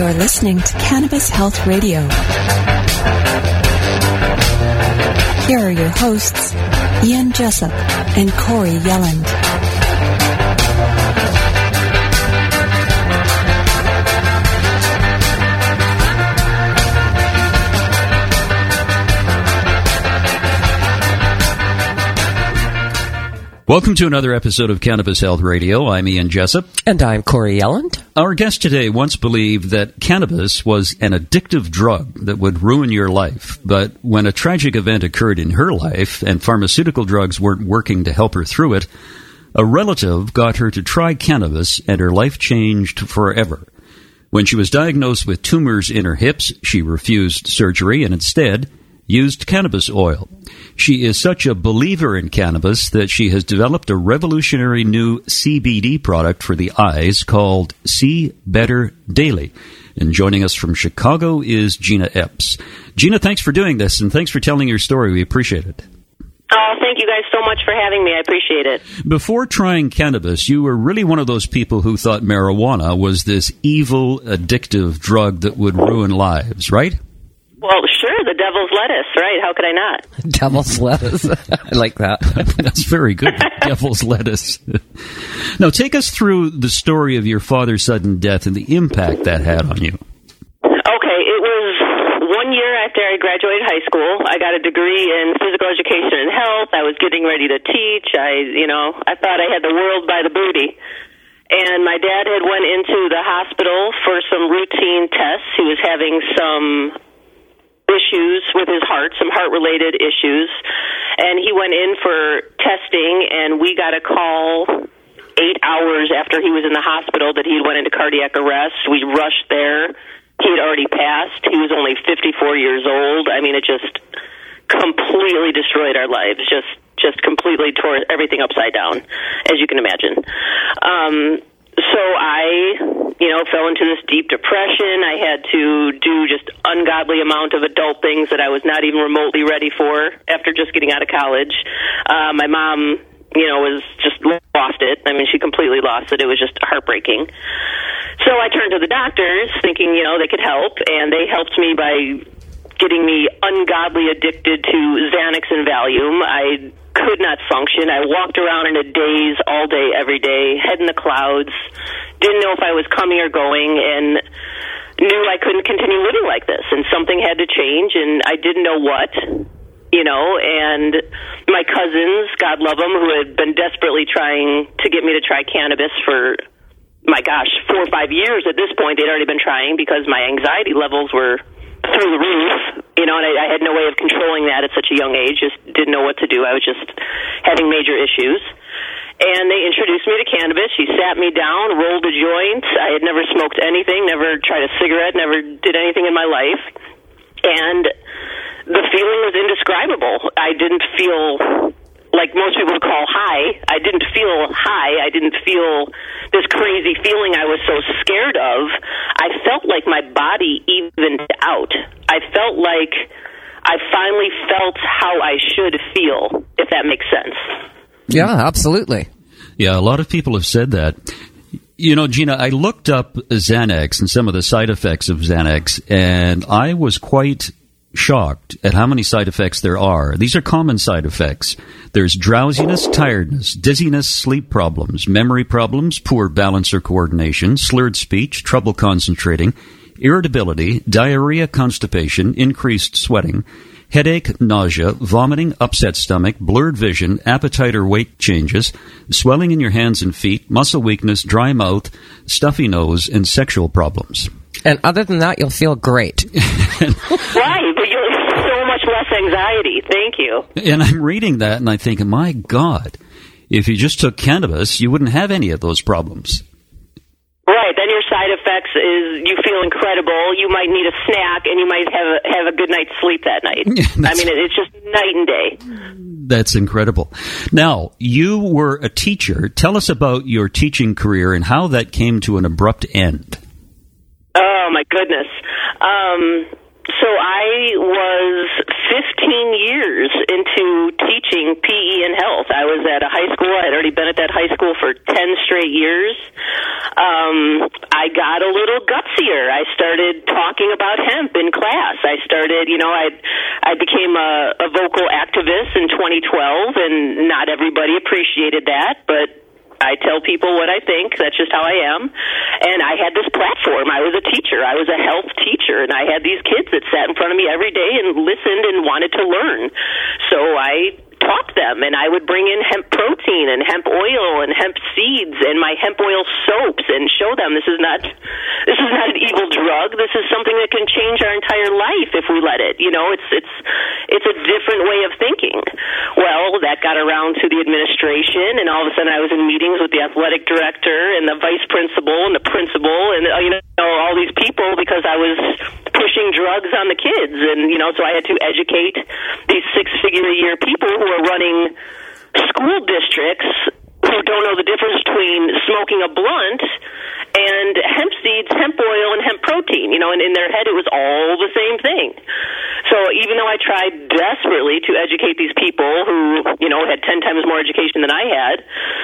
You're listening to Cannabis Health Radio. Here are your hosts, Ian Jessup and Corey Yelland. Welcome to another episode of Cannabis Health Radio. I'm Ian Jessup. And I'm Corey Yelland. Our guest today once believed that cannabis was an addictive drug that would ruin your life. But when a tragic event occurred in her life and pharmaceutical drugs weren't working to help her through it, a relative got her to try cannabis and her life changed forever. When she was diagnosed with tumors in her hips, she refused surgery and instead used cannabis oil. She is such a believer in cannabis that she has developed a revolutionary new CBD product for the eyes called See Better Daily. And joining us from Chicago is Gina Epps. Gina, thanks for doing this, and thanks for telling your story. We appreciate it. Oh, thank you guys so much for having me. I appreciate it. Before trying cannabis, you were really one of those people who thought marijuana was this evil, addictive drug that would ruin lives, right? Well, sure, the devil's lettuce, right? How could I not? Devil's lettuce. I like that. That's very good. Devil's lettuce. Now, take us through the story of your father's sudden death and the impact that had on you. Okay, it was 1 year after I graduated high school. I got a degree in physical education and health. I was getting ready to teach. I thought I had the world by the booty. And my dad had went into the hospital for some routine tests. He was having some issues with his heart, some heart-related issues, and he went in for testing, and we got a call 8 hours after he was in the hospital that he went into cardiac arrest. We rushed there. He had already passed. He was only 54 years old. I mean, it just completely destroyed our lives, just completely tore everything upside down, as you can imagine. So I, fell into this deep depression. I had to do just ungodly amount of adult things that I was not even remotely ready for after just getting out of college. My mom, was just lost it. I mean, she completely lost it. It was just heartbreaking. So I turned to the doctors thinking, they could help, and they helped me by getting me ungodly addicted to Xanax and Valium. I could not function. I walked around in a daze all day, every day, head in the clouds, didn't know if I was coming or going, and knew I couldn't continue living like this, and something had to change, and I didn't know what, and my cousins, God love them, who had been desperately trying to get me to try cannabis for, 4 or 5 years at this point. They'd already been trying because my anxiety levels were through the roof, and I had no way of controlling that at such a young age, just didn't know what to do. I was just having major issues. And they introduced me to cannabis. She sat me down, rolled a joint. I had never smoked anything, never tried a cigarette, never did anything in my life. And the feeling was indescribable. I didn't feel like most people would call high. I didn't feel high. I didn't feel this crazy feeling I was so scared of. I felt like my body evened out. I felt like I finally felt how I should feel, if that makes sense. Yeah, absolutely. Yeah, a lot of people have said that. Gina, I looked up Xanax and some of the side effects of Xanax, and I was quite shocked at how many side effects there are. These are common side effects. There's drowsiness, tiredness, dizziness, sleep problems, memory problems, poor balance or coordination, slurred speech, trouble concentrating, irritability, diarrhea, constipation, increased sweating, headache, nausea, vomiting, upset stomach, blurred vision, appetite or weight changes, swelling in your hands and feet, muscle weakness, dry mouth, stuffy nose, and sexual problems. And other than that, you'll feel great. Right, but you'll so much less anxiety. Thank you. And I'm reading that, and I think, my God, if you just took cannabis, you wouldn't have any of those problems. Right, then your side effects is you feel incredible, you might need a snack, and you might have a good night's sleep that night. It's just night and day. That's incredible. Now, you were a teacher. Tell us about your teaching career and how that came to an abrupt end. Oh, my goodness. So I was 15 years into teaching PE and health. I was at a high school. I had already been at that high school for 10 straight years. I got a little gutsier. I started talking about hemp in class. I started, I became a vocal activist in 2012, and not everybody appreciated that, but I tell people what I think. That's just how I am. And I had this platform. I was a teacher. I was a health teacher, and I had these kids that sat in front of me every day and listened and wanted to learn. So I taught them, and I would bring in hemp protein and hemp oil and hemp seeds and my hemp oil soaps and show them this is not an evil drug. This is something that can change our entire life if we let it. It's a different way of thinking. Well, that got around to the administration, and all of a sudden I was in meetings with the athletic director and the vice principal and the principal and all these people because I was pushing drugs on the kids, and so I had to educate these six-figure-a-year people who are running school districts who don't know the difference between smoking a blunt and hemp seeds, hemp oil, and hemp protein. And in their head it was all the same thing. So even though I tried desperately to educate these people who had 10 times more education than I had,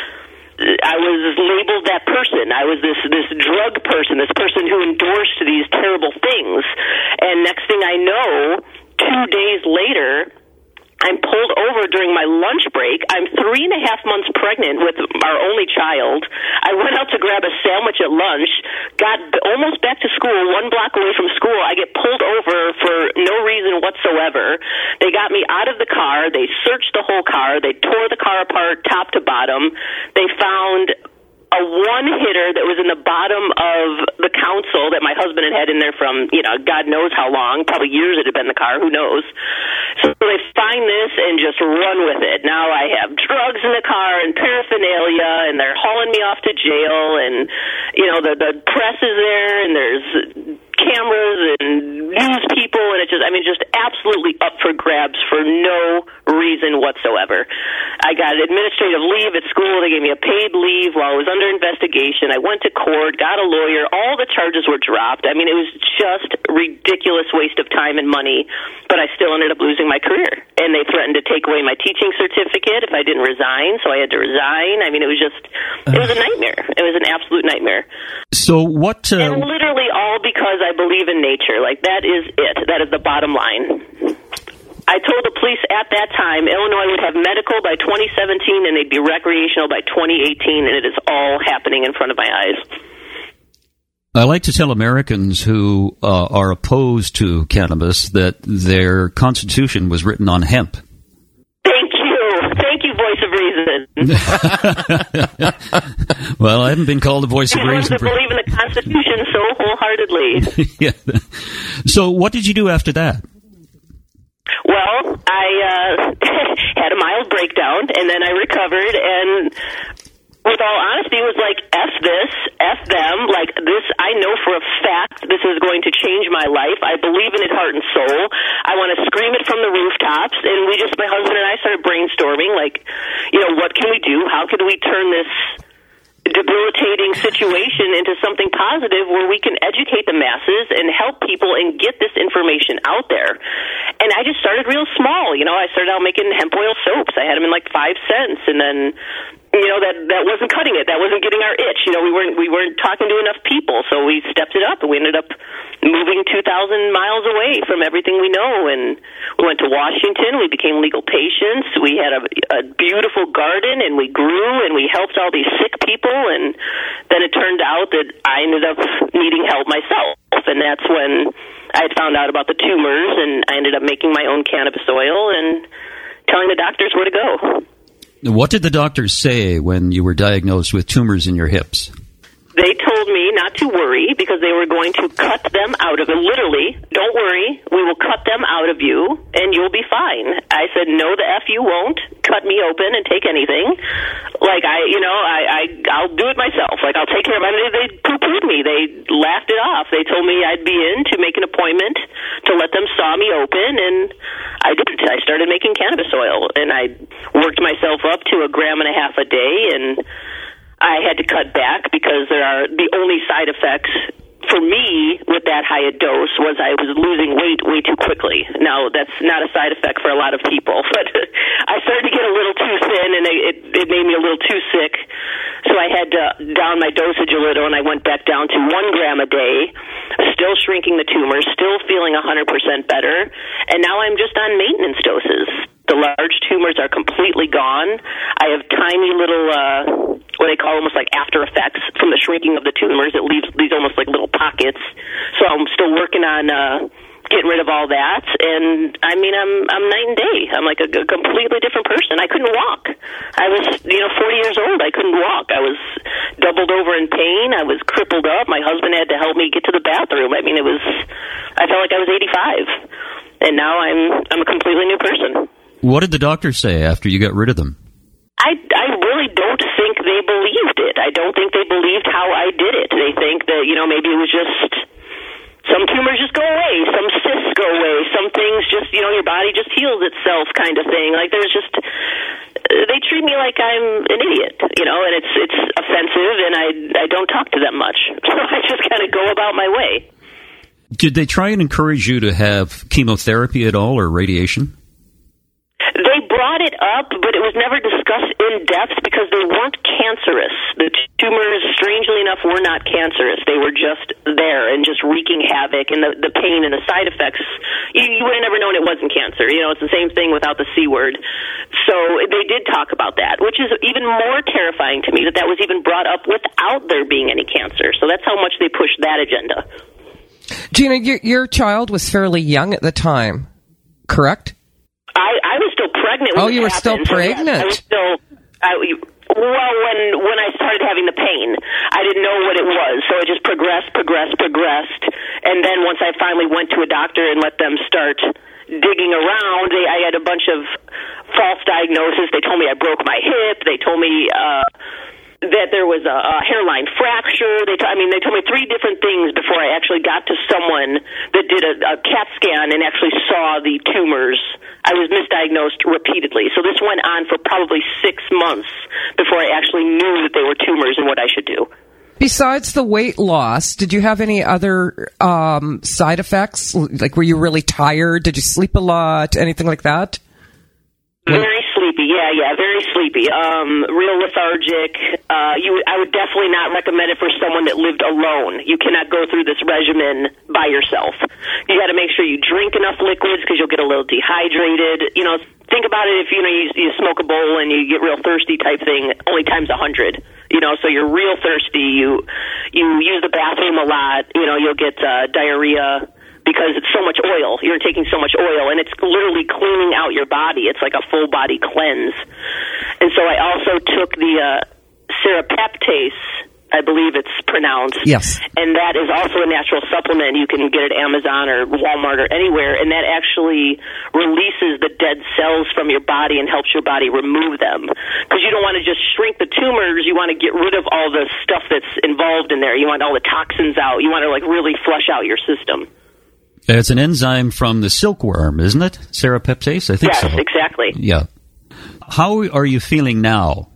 I was labeled that person. I was this drug person, this person who endorsed these terrible things. And next thing I know, 2 days later, I'm pulled over during my lunch break. I'm 3.5 months pregnant with our only child. I went out to grab a sandwich at lunch, got almost back to school, 1 block away from school. I get pulled over for no reason whatsoever. They got me out of the car. They searched the whole car. They tore the car apart top to bottom. They found a one-hitter that was in the bottom of the console that my husband had in there from, God knows how long, probably years it had been in the car, who knows. So they find this and just run with it. Now I have drugs in the car and paraphernalia, and they're hauling me off to jail, and, the press is there, and there's cameras and news people, and it's just absolutely up for grabs for no reason whatsoever. I got administrative leave at school. They gave me a paid leave while I was under investigation. I went to court, got a lawyer. All the charges were dropped. It was just a ridiculous waste of time and money, but I still ended up losing my career. And they threatened to take away my teaching certificate if I didn't resign, so I had to resign. It was a nightmare. It was an absolute nightmare. So what... And literally all because I believe in nature. That is it. That is the bottom line. I told the police at that time Illinois would have medical by 2017 and they'd be recreational by 2018, and it is all happening in front of my eyes. I like to tell Americans who are opposed to cannabis that their constitution was written on hemp. Thank you, voice of reason. Well, I haven't been called a voice of reason. I believe in the Constitution so wholeheartedly. Yeah. So what did you do after that? Well, I had a mild breakdown, and then I recovered, and with all honesty, it was like, F this, F them, this, I know for a fact this is going to change my life. I believe in it heart and soul. I want to scream it from the rooftops, and my husband and I started brainstorming, what can we do? How can we turn this debilitating situation into something positive where we can educate the masses and help people and get this information out there? And I just started real small. I started out making hemp oil soaps. I had them in 5 cents, and then that wasn't cutting it. That wasn't getting our itch. We weren't talking to enough people, so we stepped it up, and we ended up moving 2,000 miles away from everything we know, and we went to Washington. We became legal patients. We had a beautiful garden, and we grew, and we helped all these sick people, and then it turned out that I ended up needing help myself, and that's when I had found out about the tumors, and I ended up making my own cannabis oil and telling the doctors where to go. What did the doctors say when you were diagnosed with tumors in your hips? They told me not to worry because they were going to cut them out of it. Literally, don't worry, we will cut them out of you and you'll be fine. I said, no, the F you won't. Cut me open and take anything. I'll do it myself. I'll take care of it. They poo-pooed me. They laughed it off. They told me I'd be in to make an appointment to let them saw me open, and I didn't. I started making cannabis oil, and I worked myself up to 1.5 grams a day, and I had to cut back because the only side effects for me with that high a dose was I was losing weight way too quickly. Now, that's not a side effect for a lot of people, but I started to get a little too thin, and it made me a little too sick, so I had to down my dosage a little, and I went back down to 1 gram a day, still shrinking the tumors, still feeling 100% better, and now I'm just on maintenance doses. The large tumors are completely gone. I have tiny little, what they call almost like after effects from the shrinking of the tumors. It leaves these almost like little pockets. So I'm still working on getting rid of all that. And I mean, I'm night and day. I'm like a completely different person. I couldn't walk. I was, 40 years old. I couldn't walk. I was doubled over in pain. I was crippled up. My husband had to help me get to the bathroom. I mean, I felt like I was 85. And now I'm a completely new person. What did the doctor say after you got rid of them? I really don't think they believed it. I don't think they believed how I did it. They think that, maybe it was just some tumors just go away, some cysts go away, some things just, your body just heals itself kind of thing. Like there's just, they treat me like I'm an idiot, and it's offensive, and I don't talk to them much. So I just kind of go about my way. Did they try and encourage you to have chemotherapy at all or radiation? They brought it up, but it was never discussed in depth because they weren't cancerous. The tumors, strangely enough, were not cancerous. They were just there and just wreaking havoc, and the pain and the side effects, you would have never known it wasn't cancer. It's the same thing without the C word. So they did talk about that, which is even more terrifying to me that was even brought up without there being any cancer. So that's how much they pushed that agenda. Gina, your child was fairly young at the time, correct? I was still pregnant when you were still pregnant? I was still, when I started having the pain, I didn't know what it was, so it just progressed, and then once I finally went to a doctor and let them start digging around, I had a bunch of false diagnoses. They told me I broke my hip, they told me that there was a hairline fracture. They told me 3 different things before I actually got to someone that did a CAT scan and actually saw the tumors. I was misdiagnosed repeatedly. So this went on for probably 6 months before I actually knew that they were tumors and what I should do. Besides the weight loss, did you have any other side effects? Like, were you really tired? Did you sleep a lot? Anything like that? Very sleepy, yeah, very sleepy. Real lethargic. I would definitely not recommend it for someone that lived alone. You cannot go through this regimen by yourself. You got to make sure you drink enough liquids because you'll get a little dehydrated. Think about it if you smoke a bowl and you get real thirsty type thing, only times 100. So you're real thirsty. You use the bathroom a lot. You'll get diarrhea. Because it's so much oil. You're taking so much oil, and it's literally cleaning out your body. It's like a full-body cleanse. And so I also took the serapeptase, I believe it's pronounced. Yes. And that is also a natural supplement. You can get it at Amazon or Walmart or anywhere, and that actually releases the dead cells from your body and helps your body remove them. Because you don't want to just shrink the tumors. You want to get rid of all the stuff that's involved in there. You want all the toxins out. You want to really flush out your system. It's an enzyme from the silkworm, isn't it? Serapeptase? I think so. Yes, exactly. Yeah. How are you feeling now?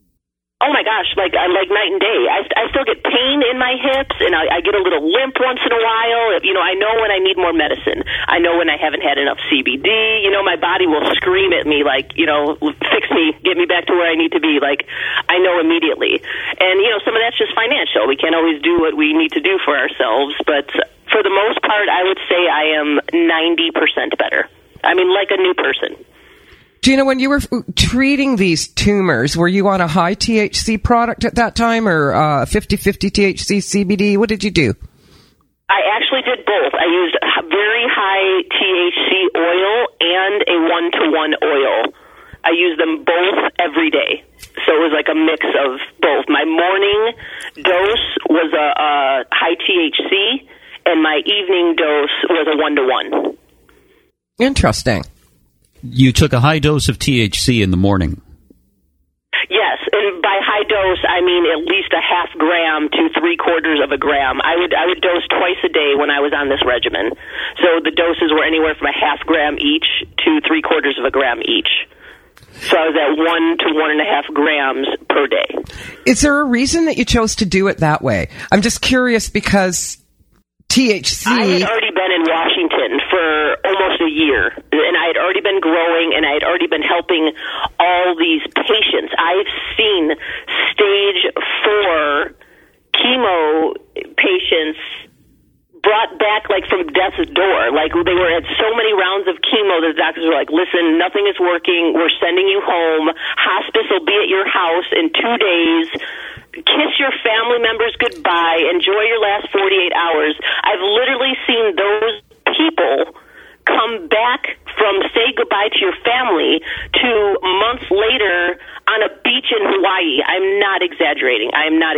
Oh my gosh, like night and day. I still get pain in my hips, and I get a little limp once in a while. I know when I need more medicine. I know when I haven't had enough CBD. My body will scream at me like, fix me, get me back to where I need to be. Like, I know immediately. And, some of that's just financial. We can't always do what we need to do for ourselves, but for the most part, I would say I am 90% better. I mean, like a new person. Gina, when you were treating these tumors, were you on a high THC product at that time or 50-50 THC CBD? What did you do? I actually did both. I used very high THC oil and a 1-to-1 oil. I used them both every day. So it was like a mix of both. My morning dose was a high THC, and my evening dose was a 1-to-1. Interesting. You took a high dose of THC in the morning. Yes, and by high dose, I mean at least a half gram to 3/4 of a gram. I would dose twice a day when I was on this regimen. So the doses were anywhere from a half gram each to 3/4 of a gram each. So I was at 1 to 1.5 grams per day. Is there a reason that you chose to do it that way? I'm just curious because THC... I had already been in Washington for almost a year, and I had already been growing, and I had already been helping all these patients. I've seen stage 4 chemo patients brought back like from death's door. Like they were at so many rounds of chemo that the doctors were like, listen, nothing is working. We're sending you home. Hospice will be at your house in 2 days. Kiss your family members goodbye. Enjoy your last 48 hours. I've literally seen those people come back from say goodbye to your family to months later on a beach in Hawaii. I'm not exaggerating.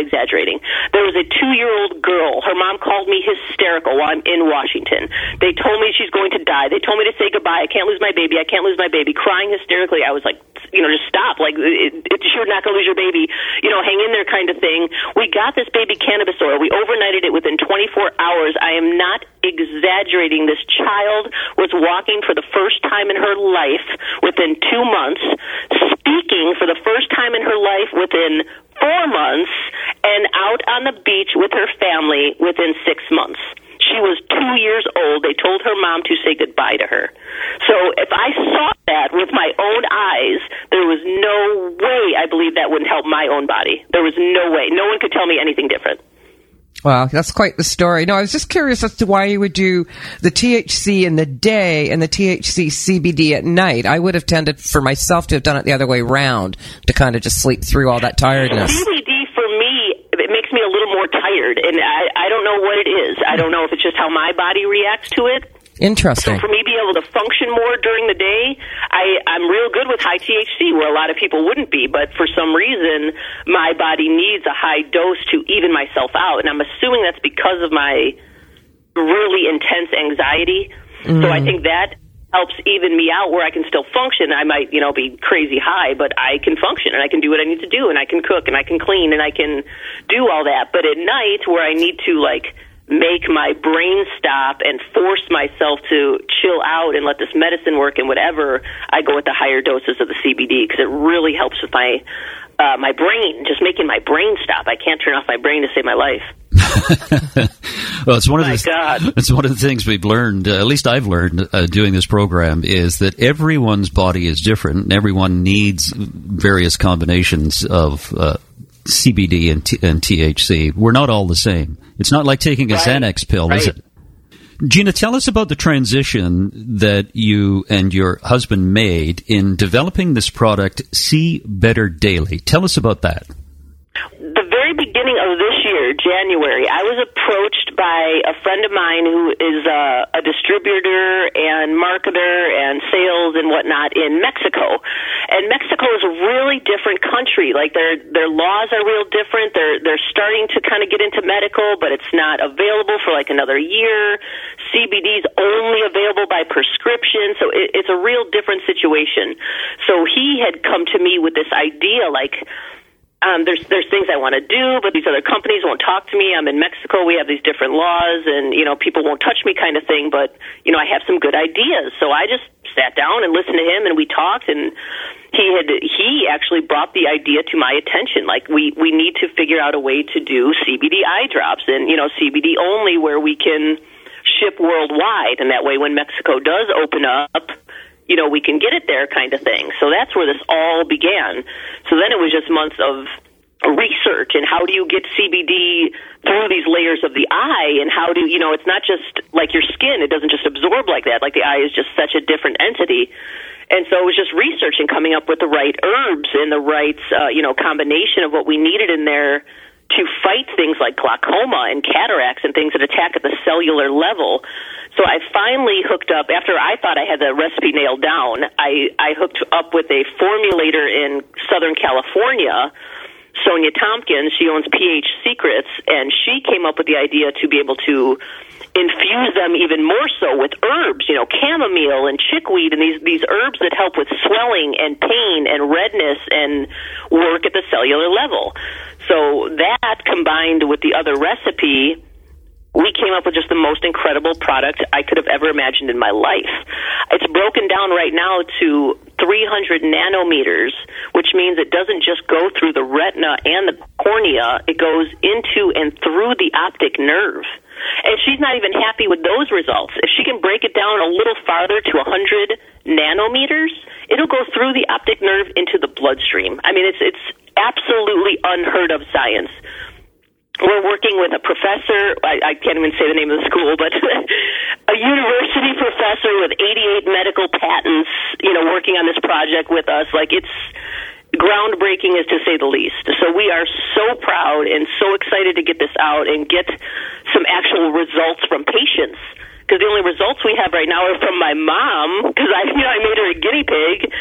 There was a 2-year-old girl. Her mom called me hysterical while I'm in Washington. They told me she's going to die. They told me to say goodbye. I can't lose my baby. Crying hysterically. I was like, just stop. Like, you're not going to lose your baby. Hang in there kind of thing. We got this baby cannabis oil. We overnighted it within 24 hours. I am not exaggerating. This child was walking for the first time in her life within 2 months, speaking for the first time in her life within 4 months, and out on the beach with her family within 6 months. She was 2 years old. They told her mom to say goodbye to her. So if I saw that with my own eyes, there was no way I believe that wouldn't help my own body. There was no way. No one could tell me anything different. Wow, that's quite the story. No, I was just curious as to why you would do the THC in the day and the THC CBD at night. I would have tended for myself to have done it the other way around, to kind of just sleep through all that tiredness. CBD for me, it makes me a little more tired, and I don't know what it is. I don't know if it's just how my body reacts to it. Interesting. So for me being able to function more during the day, I'm real good with high THC, where a lot of people wouldn't be. But for some reason, my body needs a high dose to even myself out. And I'm assuming that's because of my really intense anxiety. So I think that helps even me out where I can still function. I might, be crazy high, but I can function and I can do what I need to do, and I can cook and I can clean and I can do all that. But at night, where I need to make my brain stop and force myself to chill out and let this medicine work and whatever, I go with the higher doses of the CBD because it really helps with my brain, just making my brain stop. I can't turn off my brain to save my life. Well, it's one of the things we've learned, at least I've learned doing this program, is that everyone's body is different and everyone needs various combinations of CBD and THC. We're not all the same. It's not like taking a Xanax pill, is it? Gina, tell us about the transition that you and your husband made in developing this product, See Better Daily. Tell us about that. The very beginning of this year, January, I was approached by a friend of mine who is a distributor and marketer and sales and whatnot in Mexico. And Mexico is a really different country. Like their laws are real different. They're starting to kind of get into medical, but it's not available for another year. CBD is only available by prescription, so it's a real different situation. So he had come to me with this idea, there's things I want to do, but these other companies won't talk to me. I'm in Mexico. We have these different laws, and, people won't touch me kind of thing, but, I have some good ideas. So I just sat down and listened to him, and we talked, and he actually brought the idea to my attention. We need to figure out a way to do CBD eye drops and, CBD only, where we can ship worldwide, and that way when Mexico does open up, we can get it there kind of thing. So that's where this all began. So then it was just months of research and how do you get CBD through these layers of the eye, and how do, it's not just like your skin. It doesn't just absorb like that. Like the eye is just such a different entity. And so it was just research and coming up with the right herbs and the right, combination of what we needed in there to fight things like glaucoma and cataracts and things that attack at the cellular level. So I finally hooked up, after I thought I had the recipe nailed down, I hooked up with a formulator in Southern California, Sonia Tompkins. She owns pH Secrets, and she came up with the idea to be able to infuse them even more so with herbs, chamomile and chickweed and these herbs that help with swelling and pain and redness and work at the cellular level. So that combined with the other recipe, we came up with just the most incredible product I could have ever imagined in my life. It's broken down right now to 300 nanometers, which means it doesn't just go through the retina and the cornea, it goes into and through the optic nerve. And she's not even happy with those results. If she can break it down a little farther to 100 nanometers, it'll go through the optic nerve into the bloodstream. I mean, it's absolutely unheard of science. We're working with a professor, I can't even say the name of the school, but a university professor with 88 medical patents, working on this project with us. Like, it's groundbreaking, is to say the least. So we are so proud and so excited to get this out and get some actual results from patients. Because the only results we have right now are from my mom, because I made her a guinea pig.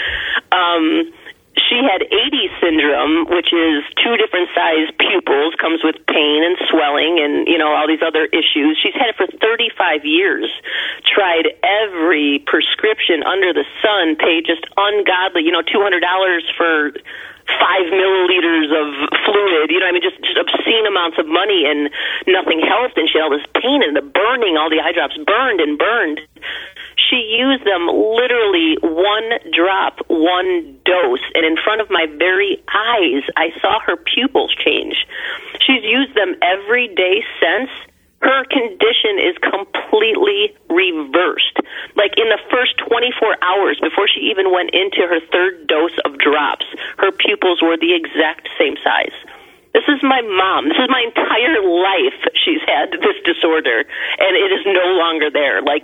She had AD syndrome, which is 2 different size pupils, comes with pain and swelling and, all these other issues. She's had it for 35 years, tried every prescription under the sun, paid just ungodly, $200 for 5 milliliters of fluid, just obscene amounts of money, and nothing helped. And she had all this pain and the burning, all the eye drops burned and burned. She used them literally 1 drop, 1 dose, and in front of my very eyes, I saw her pupils change. She's used them every day since. Her condition is completely reversed. Like, in the first 24 hours, before she even went into her 3rd dose of drops, her pupils were the exact same size. This is my mom. This is my entire life she's had this disorder, and it is no longer there. Like,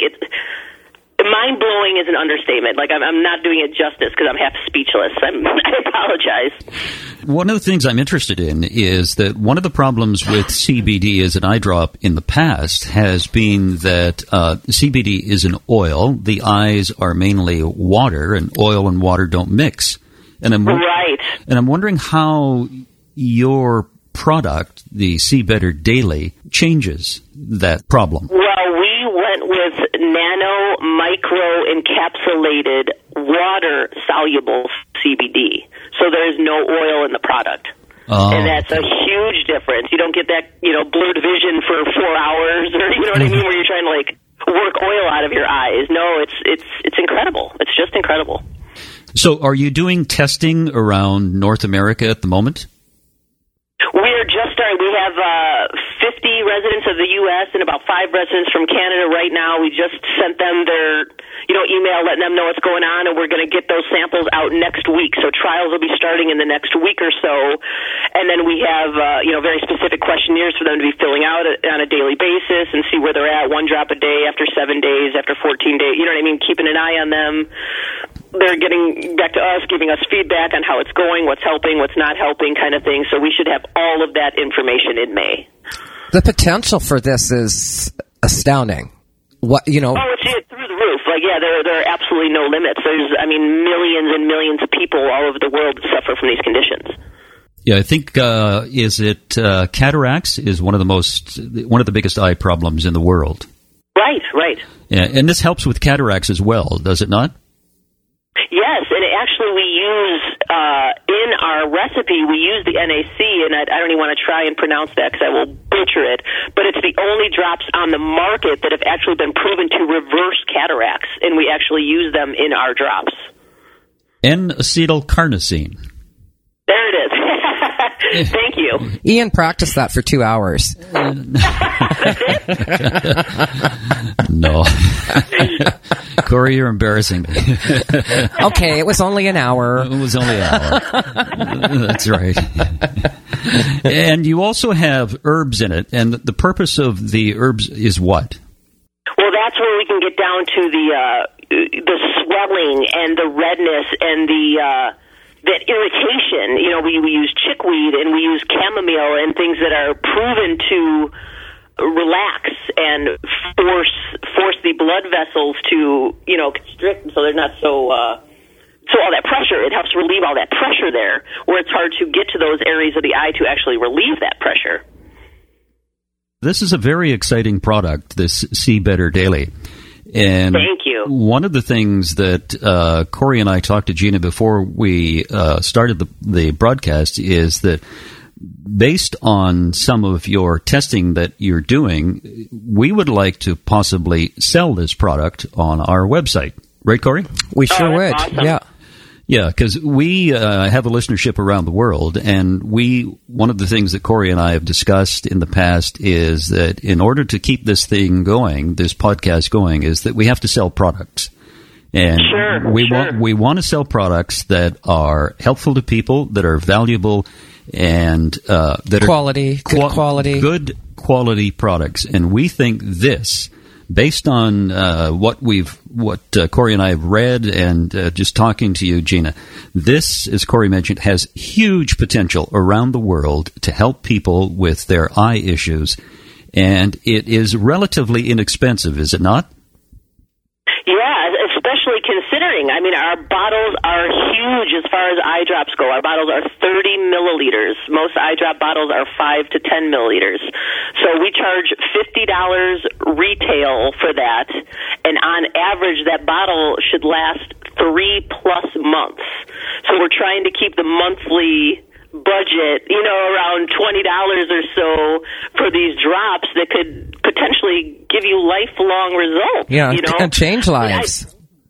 mind-blowing is an understatement. Like, I'm not doing it justice because I'm half speechless. I apologize. One of the things I'm interested in is that one of the problems with CBD as an eye drop in the past has been that CBD is an oil. The eyes are mainly water, and oil and water don't mix. And I'm wondering how your product, the See Better Daily, changes that problem. Well, we went with nano, micro, encapsulated, water-soluble CBD. So there's no oil in the product. And that's a huge difference. You don't get that, blurred vision for 4 hours, or you know what I mean, where you're trying to, work oil out of your eyes. No, it's incredible. It's just incredible. So are you doing testing around North America at the moment? We're just starting. We have 50 residents of the U.S. and about 5 residents from Canada right now. We just sent them their, email letting them know what's going on, and we're going to get those samples out next week. So trials will be starting in the next week or so, and then we have, very specific questionnaires for them to be filling out on a daily basis and see where they're at, 1 drop a day, after 7 days, after 14 days. You know what I mean? Keeping an eye on them. They're getting back to us, giving us feedback on how it's going, what's helping, what's not helping, kind of thing. So we should have all of that information in May. The potential for this is astounding. Oh, it's through the roof. Like, yeah, there are absolutely no limits. There's, millions and millions of people all over the world that suffer from these conditions. Yeah, I think cataracts is one of the biggest eye problems in the world. Right. Yeah, and this helps with cataracts as well, does it not? Yes, and actually we use, in our recipe, we use the NAC, and I don't even want to try and pronounce that because I will butcher it, but it's the only drops on the market that have actually been proven to reverse cataracts, and we actually use them in our drops. N-acetylcarnosine. There it is. Thank you. Ian practiced that for 2 hours. No. Corey, you're embarrassing me. Okay, it was only an hour. It was only an hour. That's right. And you also have herbs in it, and the purpose of the herbs is what? Well, that's where we can get down to the swelling and the redness and that irritation. We use chickweed and we use chamomile and things that are proven to relax and force the blood vessels to, constrict so they're not so all that pressure, it helps relieve all that pressure there, where it's hard to get to those areas of the eye to actually relieve that pressure. This is a very exciting product, this See Better Daily. And thank you. One of the things that Corey and I talked to Gina before we started the broadcast is that based on some of your testing that you're doing, we would like to possibly sell this product on our website. Right, Corey? We sure would. Awesome. Yeah, because we have a listenership around the world, and one of the things that Corey and I have discussed in the past is that in order to keep this thing going, this podcast going, is that we have to sell products. And Sure, we want to sell products that are helpful to people, that are valuable, and that Quality, good quality. Good quality products. And we think this, based on what Corey and I have read and just talking to you, Gina, this, as Corey mentioned, has huge potential around the world to help people with their eye issues. And it is relatively inexpensive, is it not? Yeah, especially considering, I mean, our bottles are huge as far as eye drops go. Our bottles are 30 milliliters. Most eye drop bottles are 5 to 10 milliliters. So we charge $50 retail for that, and on average, that bottle should last 3+ months. So we're trying to keep the monthly budget, around $20 or so for these drops that could potentially give you lifelong results. Yeah, and change lives.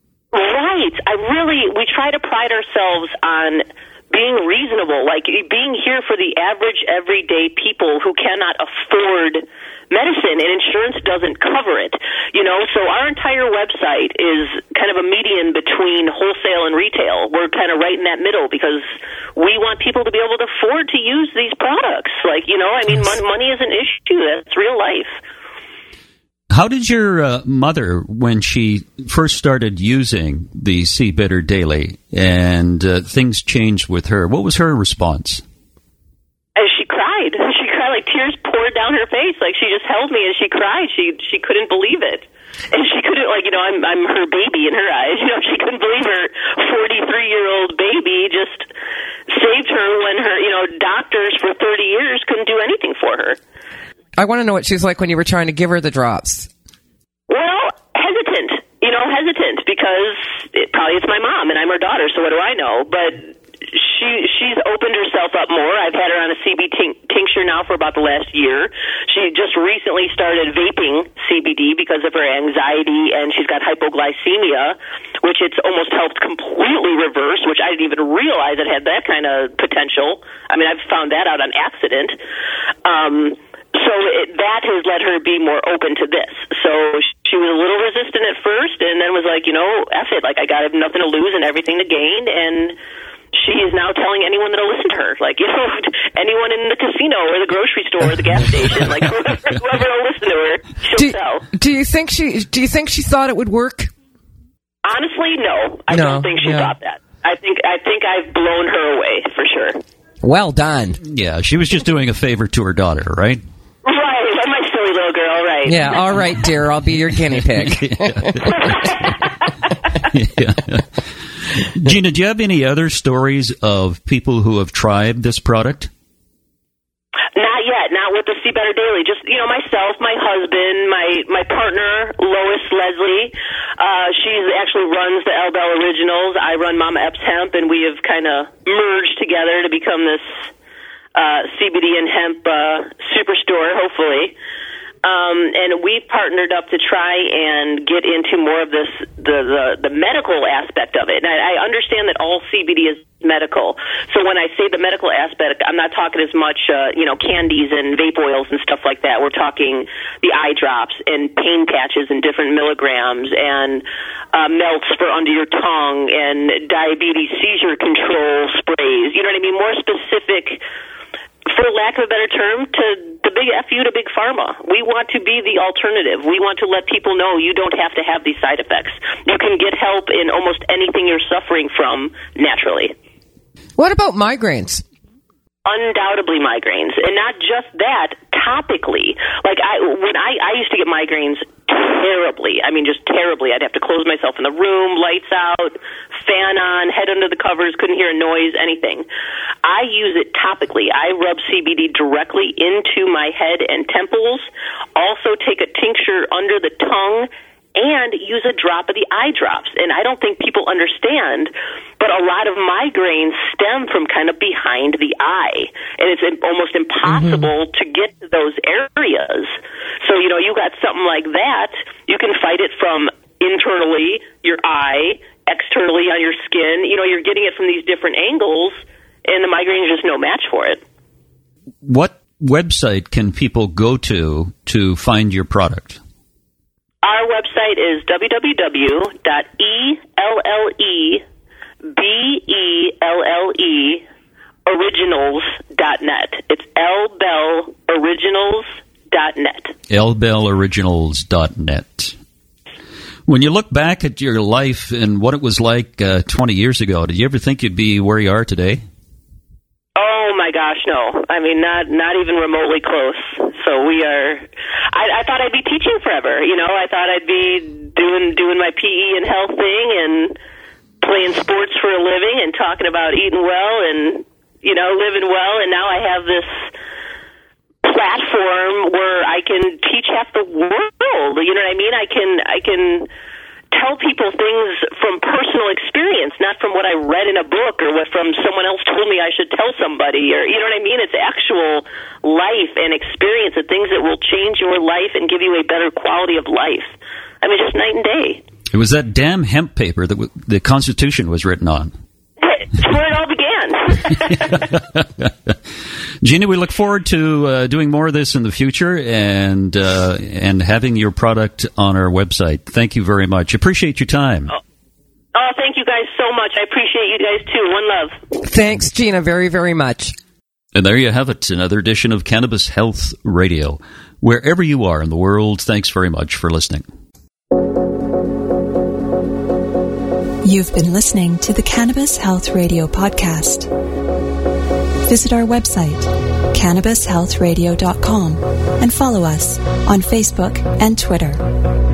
We try to pride ourselves on being reasonable, like being here for the average everyday people who cannot afford medicine, and insurance doesn't cover it. So our entire website is kind of a median between wholesale and retail. We're kind of right in that middle because we want people to be able to afford to use these products. Money is an issue. That's real life. How did your mother, when she first started using the See Better Daily and things changed with her, what was her response? And she cried. She cried, like tears poured down her face. Like she just held me and she cried. She couldn't believe it. And she couldn't, I'm her baby in her eyes. She couldn't believe her 43-year-old baby just saved her when her, doctors for 30 years couldn't do anything for her. I want to know what she's like when you were trying to give her the drops. Well, hesitant because it's my mom and I'm her daughter, so what do I know? But she's opened herself up more. I've had her on a CBD tincture now for about the last year. She just recently started vaping CBD because of her anxiety, and she's got hypoglycemia, which it's almost helped completely reverse, which I didn't even realize it had that kind of potential. I mean, I've found that out on accident. So that has led her to be more open to this. So she was a little resistant at first and then was like, F it. Like, I got nothing to lose and everything to gain. And she is now telling anyone that'll listen to her. Like, anyone in the casino or the grocery store or the gas station, like whoever will listen to her, she'll sell. Do you think she thought it would work? Honestly, no. I don't think she thought that. I think I've blown her away for sure. Well done. Yeah, she was just doing a favor to her daughter, right? Right, I'm my silly little girl, right? Yeah, all right, dear, I'll be your guinea pig. Yeah. Gina, do you have any other stories of people who have tried this product? Not yet, not with the See Better Daily. Just, myself, my husband, my partner, Lois Leslie. She actually runs the El Bell Originals. I run Mama Epps Hemp, and we have kind of merged together to become this CBD and hemp superstore, hopefully. And we partnered up to try and get into more of this, the medical aspect of it. And I understand that all CBD is medical. So when I say the medical aspect, I'm not talking as much, candies and vape oils and stuff like that. We're talking the eye drops and pain patches in different milligrams and melts for under your tongue and diabetes seizure control sprays. You know what I mean? More specific, for lack of a better term, to the big F you to Big Pharma. We want to be the alternative. We want to let people know you don't have to have these side effects. You can get help in almost anything you're suffering from naturally. What about migraines? Undoubtedly migraines. And not just that, topically. Like, I used to get migraines terribly. I mean, just terribly. I'd have to close myself in the room, lights out, fan on, head under the covers, couldn't hear a noise, anything. I use it topically. I rub CBD directly into my head and temples, also take a tincture under the tongue, and use a drop of the eye drops. And I don't think people understand, but a lot of migraines stem from kind of behind the eye. And it's almost impossible to get to those areas. So, you got something like that, you can fight it from internally, your eye, externally on your skin. You're getting it from these different angles, and the migraine is just no match for it. What website can people go to find your product? Our website is www.ellebelloriginals.net. It's ellbelloriginals.net. ellbelloriginals.net. When you look back at your life and what it was like 20 years ago, did you ever think you'd be where you are today? Oh my gosh, no. I mean, not even remotely close. So we are. I thought I'd be teaching forever. You know, I thought I'd be doing my PE and health thing and playing sports for a living and talking about eating well and living well. And now I have this platform where I can teach half the world. You know what I mean? I can tell people things from personal experience, not from what I read in a book or what from someone else told me I should tell somebody, or you know what I mean? It's actual life and experience, the things that will change your life and give you a better quality of life. I mean, just night and day. It was that damn hemp paper that the Constitution was written on. It's where it all began. Gina, we look forward to doing more of this in the future and having your product on our website. Thank you very much. Appreciate your time. Oh, thank you guys so much. I appreciate you guys too. One love. Thanks, Gina, very, very much. And there you have it, another edition of Cannabis Health Radio. Wherever you are in the world, thanks very much for listening. You've been listening to the Cannabis Health Radio podcast. Visit our website, cannabishealthradio.com, and follow us on Facebook and Twitter.